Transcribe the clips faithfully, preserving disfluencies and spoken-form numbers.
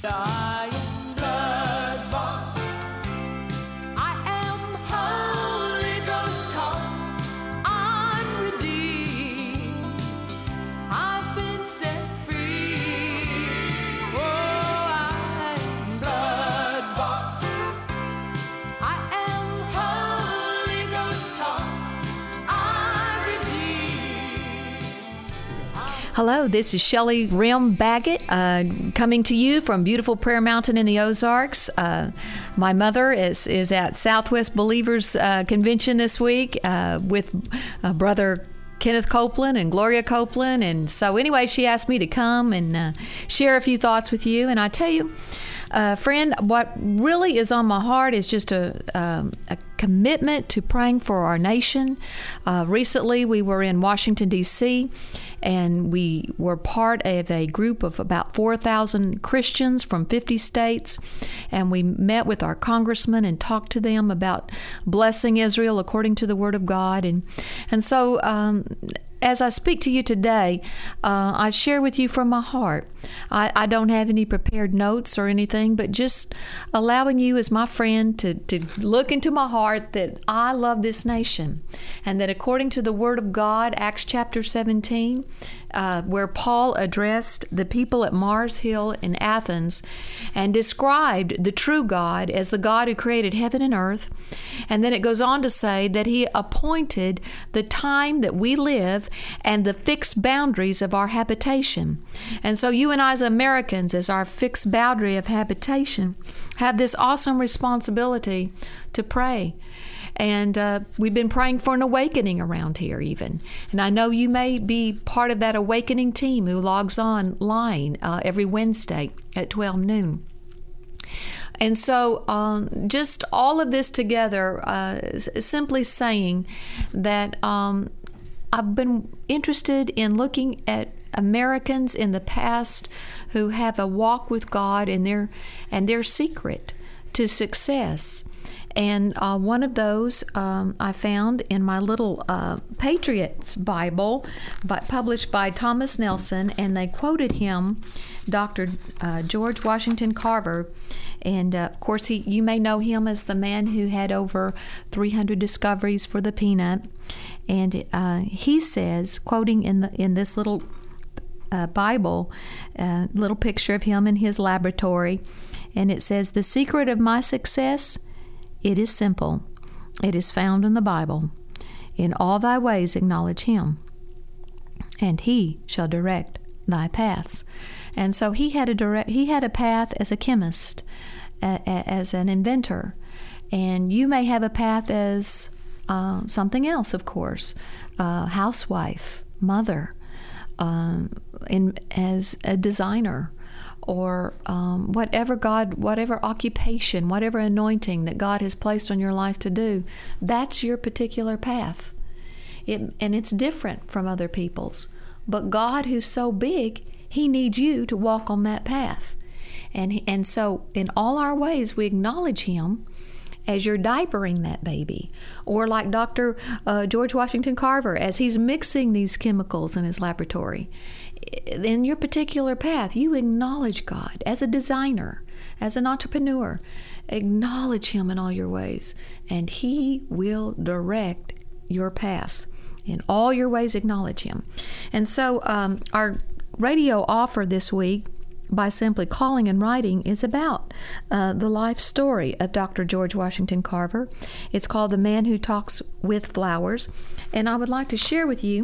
I am blood-bought. I am Holy Ghost taught. I'm redeemed. I've been set free. Oh, I am blood-bought. I am Holy Ghost taught. I'm redeemed. Hello, this is Shelley Rim Baggett, uh, coming to you from beautiful Prayer Mountain in the Ozarks. Uh, my mother is, is at Southwest Believers uh, Convention this week uh, with uh, Brother Kenneth Copeland and Gloria Copeland. And so anyway, she asked me to come and uh, share a few thoughts with you. And I tell you, uh, friend, what really is on my heart is just a, um, a commitment to praying for our nation. Uh, recently, we were in Washington, D C, and we were part of a group of about four thousand Christians from fifty states, and we met with our congressmen and talked to them about blessing Israel according to the Word of God. And, and so um, as I speak to you today, uh, I share with you from my heart. I, I don't have any prepared notes or anything, but just allowing you as my friend to, to look into my heart that I love this nation, and that according to the Word of God, Acts chapter seventeen, uh, where Paul addressed the people at Mars Hill in Athens and described the true God as the God who created heaven and earth. And then it goes on to say that he appointed the time that we live and the fixed boundaries of our habitation. And so you and I as Americans, as our fixed boundary of habitation, have this awesome responsibility to pray. And uh, we've been praying for an awakening around here even. And I know you may be part of that awakening team who logs online uh, every Wednesday at twelve noon. And so um, just all of this together, uh, simply saying that um, I've been interested in looking at Americans in the past who have a walk with God and their, and their secret to success. And uh, one of those um, I found in my little uh, Patriots Bible, by, published by Thomas Nelson, and they quoted him, Doctor Uh, George Washington Carver. And uh, of course, he you may know him as the man who had over three hundred discoveries for the peanut. And uh, he says, quoting in the in this little uh, Bible, uh, little picture of him in his laboratory, and it says, "The secret of my success, it is simple. It is found in the Bible. In all thy ways acknowledge him, and he shall direct thy paths." And so he had a direct, he had a path as a chemist, a, a, as an inventor, and you may have a path as uh, something else, of course, uh, housewife, mother, um, in as a designer, or um, whatever God, whatever occupation, whatever anointing that God has placed on your life to do. That's your particular path, it, and it's different from other people's. But God, who's so big, He needs you to walk on that path. And and so in all our ways, we acknowledge Him as you're diapering that baby. Or like Doctor Uh, George Washington Carver, as he's mixing these chemicals in his laboratory. In your particular path, you acknowledge God as a designer, as an entrepreneur. Acknowledge Him in all your ways, and He will direct your path. In all your ways, acknowledge Him. And so um, our radio offer this week, by simply calling and writing, is about uh, the life story of Doctor George Washington Carver. It's called The Man Who Talks with Flowers. And I would like to share with you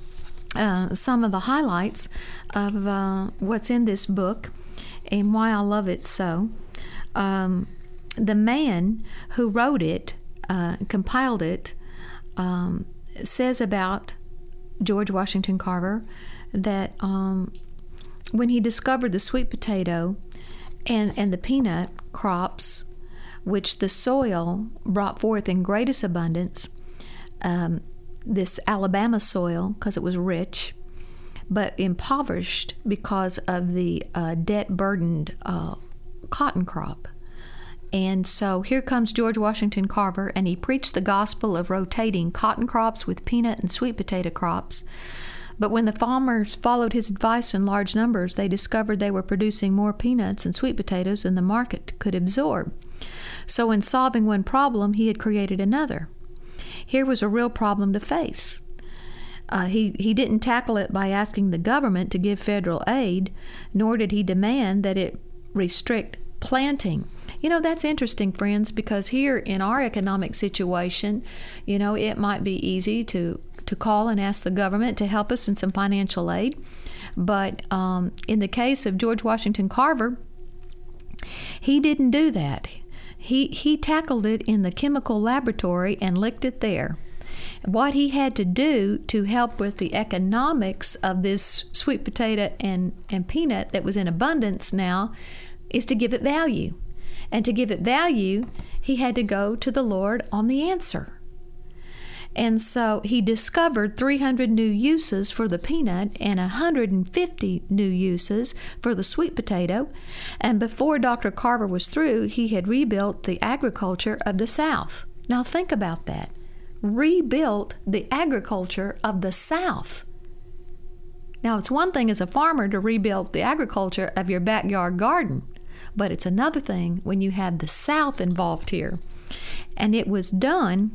uh, some of the highlights of uh, what's in this book and why I love it so. Um, the man who wrote it, uh, compiled it, um, says about George Washington Carver that um, when he discovered the sweet potato and, and the peanut crops, which the soil brought forth in greatest abundance, um, this Alabama soil, because it was rich, but impoverished because of the uh, debt-burdened uh, cotton crop. And so here comes George Washington Carver, and he preached the gospel of rotating cotton crops with peanut and sweet potato crops. But when the farmers followed his advice in large numbers, they discovered they were producing more peanuts and sweet potatoes than the market could absorb. So in solving one problem, he had created another. Here was a real problem to face. Uh, he, he didn't tackle it by asking the government to give federal aid, nor did he demand that it restrict planting. You know, that's interesting, friends, because here in our economic situation, you know, it might be easy to, to call and ask the government to help us in some financial aid. But um, in the case of George Washington Carver, he didn't do that. He, he tackled it in the chemical laboratory and licked it there. What he had to do to help with the economics of this sweet potato and, and peanut that was in abundance now is to give it value. And to give it value, he had to go to the Lord on the answer. And so he discovered three hundred new uses for the peanut and one hundred fifty new uses for the sweet potato. And before Doctor Carver was through, he had rebuilt the agriculture of the South. Now think about that. Rebuilt the agriculture of the South. Now, it's one thing as a farmer to rebuild the agriculture of your backyard garden, but it's another thing when you have the South involved here. And it was done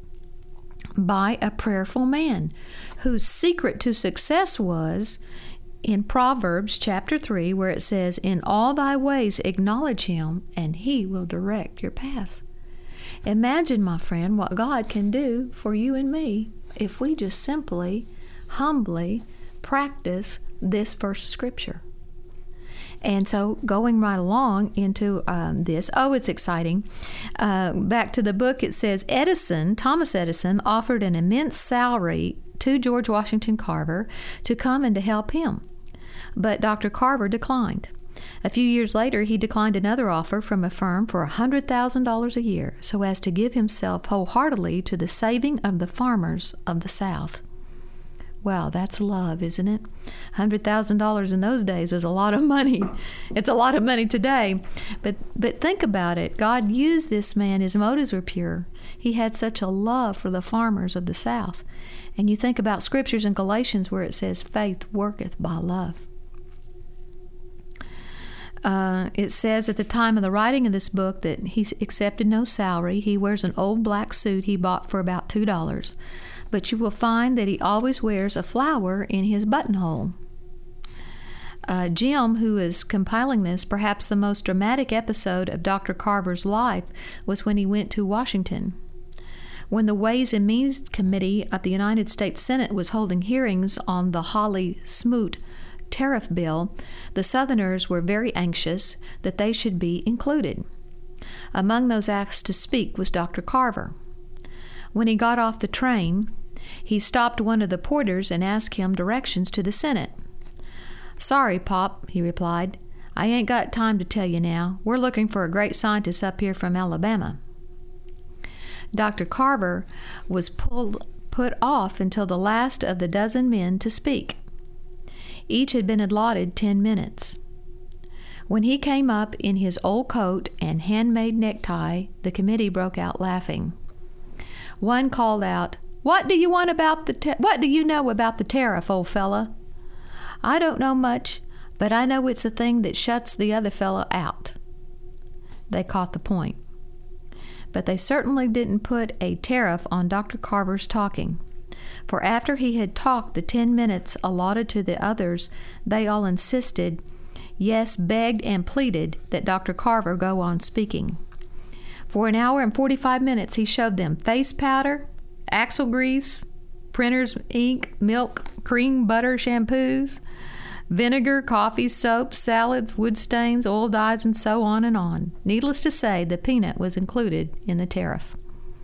by a prayerful man whose secret to success was in Proverbs chapter three, where it says, "In all thy ways acknowledge him, and he will direct your paths." Imagine, my friend, what God can do for you and me if we just simply, humbly practice this verse of Scripture. And so going right along into um, this, oh, it's exciting. Uh, back to the book, it says, Edison, Thomas Edison, offered an immense salary to George Washington Carver to come and to help him. But Doctor Carver declined. A few years later, he declined another offer from a firm for one hundred thousand dollars a year so as to give himself wholeheartedly to the saving of the farmers of the South. Wow, that's love, isn't it? one hundred thousand dollars in those days was a lot of money. It's a lot of money today. But but think about it. God used this man. His motives were pure. He had such a love for the farmers of the South. And you think about scriptures in Galatians where it says, faith worketh by love. Uh, it says at the time of the writing of this book that he accepted no salary. He wears an old black suit he bought for about two dollars. But you will find that he always wears a flower in his buttonhole. Uh, Jim, who is compiling this, perhaps the most dramatic episode of Doctor Carver's life was when he went to Washington. When the Ways and Means Committee of the United States Senate was holding hearings on the Hawley-Smoot tariff bill, the Southerners were very anxious that they should be included. Among those asked to speak was Doctor Carver. When he got off the train, he stopped one of the porters and asked him directions to the Senate. "Sorry, Pop," he replied. "I ain't got time to tell you now. We're looking for a great scientist up here from Alabama." Doctor Carver was pulled, put off until the last of the dozen men to speak. Each had been allotted ten minutes. When he came up in his old coat and handmade necktie, the committee broke out laughing. One called out, "What do you want about the ta- What do you know about the tariff, old fella?" "I don't know much, but I know it's a thing that shuts the other fella out." They caught the point. But they certainly didn't put a tariff on Doctor Carver's talking. For after he had talked the ten minutes allotted to the others, they all insisted, yes, begged and pleaded that Doctor Carver go on speaking. For an hour and forty-five minutes he showed them face powder, axle grease, printer's ink, milk, cream, butter, shampoos, vinegar, coffee, soap, salads, wood stains, oil dyes, and so on and on. Needless to say, the peanut was included in the tariff.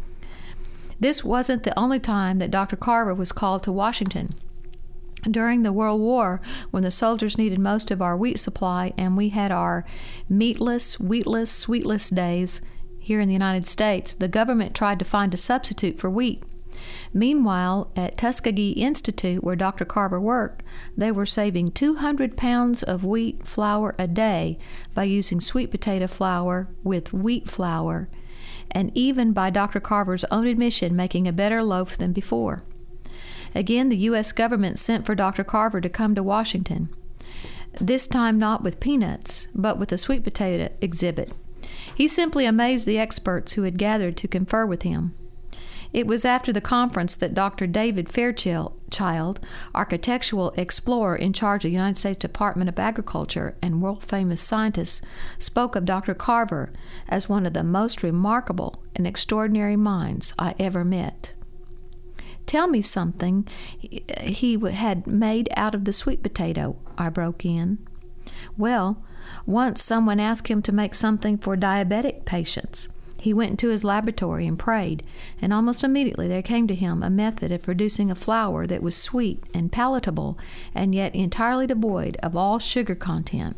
This wasn't the only time that Doctor Carver was called to Washington. During the World War, when the soldiers needed most of our wheat supply and we had our meatless, wheatless, sweetless days here in the United States, the government tried to find a substitute for wheat. Meanwhile, at Tuskegee Institute, where Doctor Carver worked, they were saving two hundred pounds of wheat flour a day by using sweet potato flour with wheat flour, and even by Doctor Carver's own admission, making a better loaf than before. Again, the U S government sent for Doctor Carver to come to Washington, this time not with peanuts, but with a sweet potato exhibit. He simply amazed the experts who had gathered to confer with him. It was after the conference that Doctor David Fairchild, architectural explorer in charge of the United States Department of Agriculture and world-famous scientist, spoke of Doctor Carver as one of the most remarkable and extraordinary minds I ever met. "Tell me something he had made out of the sweet potato," I broke in. "Well, once someone asked him to make something for diabetic patients. He went into his laboratory and prayed, and almost immediately there came to him a method of producing a flour that was sweet and palatable and yet entirely devoid of all sugar content.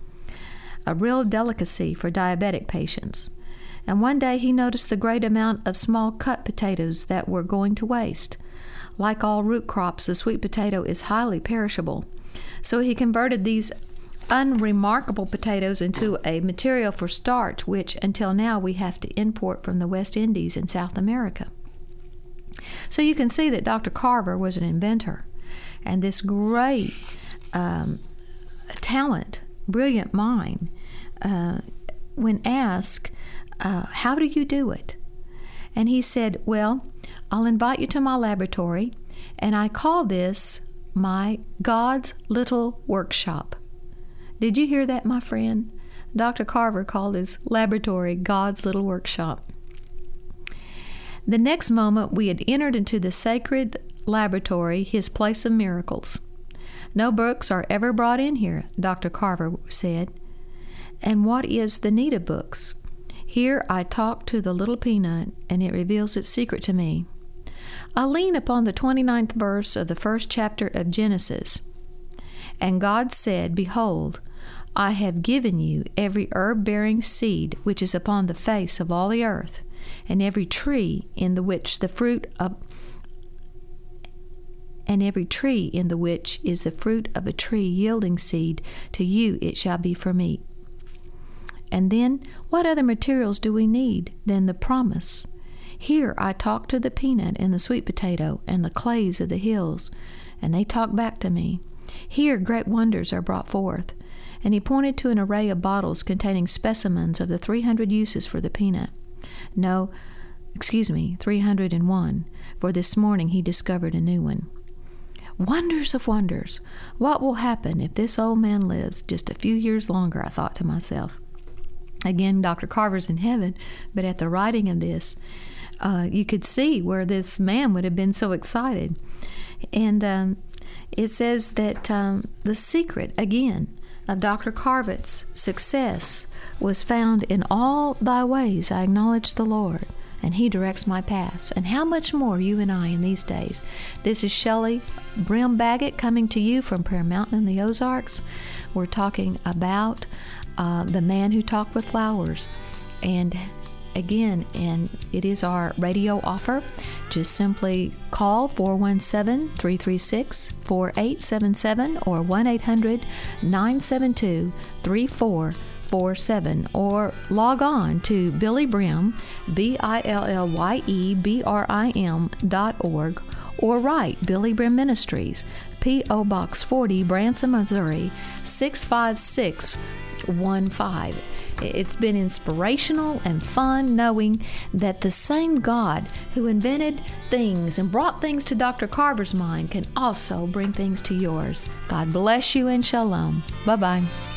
A real delicacy for diabetic patients. And one day he noticed the great amount of small cut potatoes that were going to waste. Like all root crops, the sweet potato is highly perishable. So he converted these unremarkable potatoes into a material for starch, which until now we have to import from the West Indies and South America." So you can see that Doctor Carver was an inventor, and this great um, talent, brilliant mind, uh, when asked, uh, "How do you do it?" And he said, "Well, I'll invite you to my laboratory, and I call this my God's Little Workshop." Did you hear that, my friend? Doctor Carver called his laboratory God's Little Workshop. The next moment, we had entered into the sacred laboratory, his place of miracles. "No books are ever brought in here," Doctor Carver said. "And what is the need of books? Here I talk to the little peanut, and it reveals its secret to me. I lean upon the twenty-ninth verse of the first chapter of Genesis. And God said, Behold, I have given you every herb-bearing seed which is upon the face of all the earth, and every tree in the which the fruit of and every tree in the which is the fruit of a tree yielding seed, to you it shall be for meat." And then, what other materials do we need than the promise? Here I talk to the peanut and the sweet potato and the clays of the hills, and they talk back to me. Here great wonders are brought forth. And he pointed to an array of bottles containing specimens of the three hundred uses for the peanut. No, excuse me, three hundred and one, for this morning he discovered a new one. Wonders of wonders! What will happen if this old man lives just a few years longer, I thought to myself. Again, Doctor Carver's in heaven, but at the writing of this, uh, you could see where this man would have been so excited. And um, it says that um, the secret, again, of Doctor Carver's success was found in all thy ways I acknowledge the Lord, and he directs my paths. And how much more you and I in these days. This is Shelley Brim Baggett coming to you from Prayer Mountain in the Ozarks. We're talking about uh, the man who talked with flowers. And again, and it is our radio offer. Just simply call four one seven, three three six, four eight seven seven or one eight hundred, nine seven two, three four four seven, or log on to Billy Brim, B I L L Y E B R I M dot org, or write Billy Brim Ministries, P O Box forty, Branson, Missouri, six five six one five. It's been inspirational and fun knowing that the same God who invented things and brought things to Doctor Carver's mind can also bring things to yours. God bless you and shalom. Bye-bye.